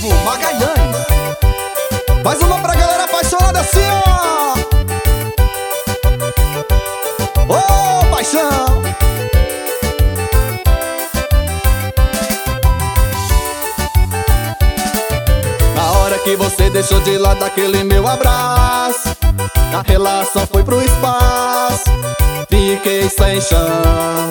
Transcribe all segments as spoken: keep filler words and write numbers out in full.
Gustavo Magalhães. Mais uma pra galera apaixonada assim, ó. Ô, oh, paixão. Na hora que você deixou de lado aquele meu abraço, a relação foi pro espaço, fiquei sem chão.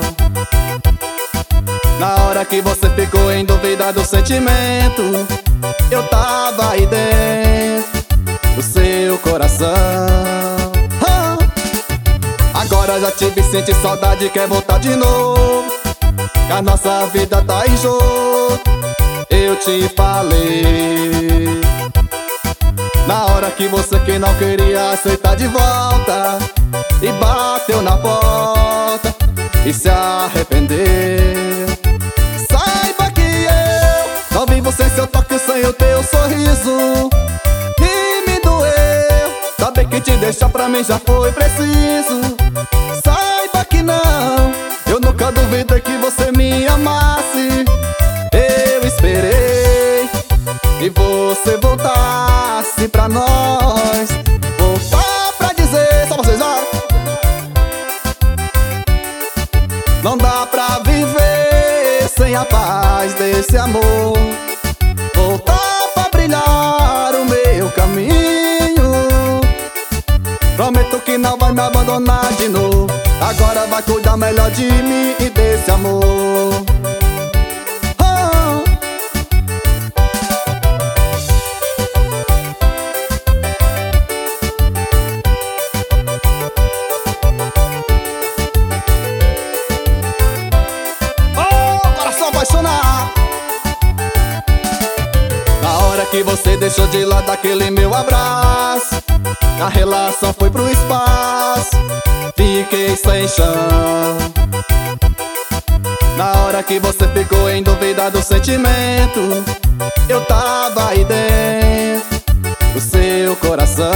Na hora que você ficou em dúvida do sentimento, eu tava aí dentro do seu coração. ah! Agora já te vi, senti saudade, quer voltar de novo, que a nossa vida tá em jogo. Eu te falei na hora que você que não queria aceitar de volta, e bateu na porta e se arrependeu. Saiba que eu não vivo sem seu toque, sem o teu sorriso, e me doeu saber que te deixar pra mim já foi preciso. Saiba que não, eu nunca duvidei que você me amasse. Eu esperei e você voltasse pra nós, voltar pra dizer, só vocês, ó. Não dá pra viver sem a paz desse amor. Voltar pra brilhar o meu caminho. Prometo que não vai me abandonar de novo. Agora vai cuidar melhor de mim e desse amor. Na hora que você deixou de lado aquele meu abraço, a relação foi pro espaço, fiquei sem chão. Na hora que você ficou em dúvida do sentimento, eu tava aí dentro do seu coração.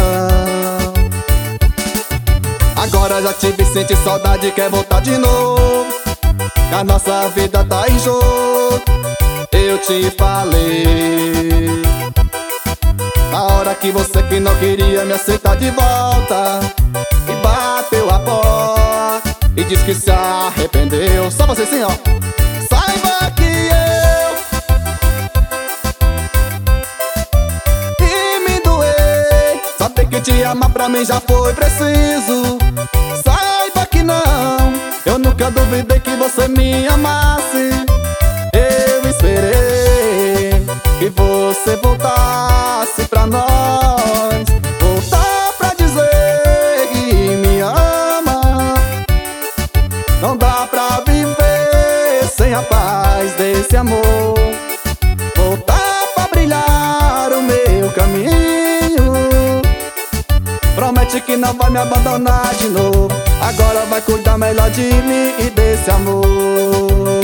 Agora já te vi, senti saudade, quer voltar de novo, que a nossa vida tá em jogo. Eu te falei na hora que você que não queria me aceitar de volta, e bateu a porta e disse que se arrependeu. Só você sim, ó. Saiba que eu e me doei saber que te amar pra mim já foi preciso. Saiba que não, eu nunca duvidei que você me amasse. Eu esperei que você voltasse pra nós, voltar pra dizer que me ama. Não dá pra viver sem a paz desse amor. Voltar pra brilhar o meu caminho. Promete que não vai me abandonar de novo. Agora vai cuidar melhor de mim e desse amor.